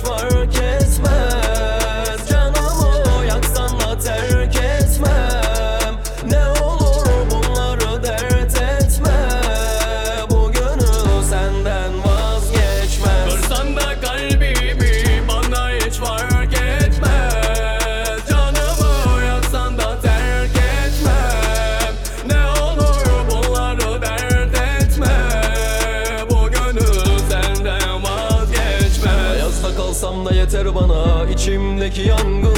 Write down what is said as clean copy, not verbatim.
fark etmez. Canımı yaksan da terk etmem. Ne olur bunları dert etme. Bu gönül senden vazgeçmez. Kırsan da kalbimi bana hiç fark etmez. Canımı yaksan da terk etmem. Ne olur bunları dert etme. Bu gönül senden vazgeçmez. Ayazda kalsam da yeter bana içimdeki yangın.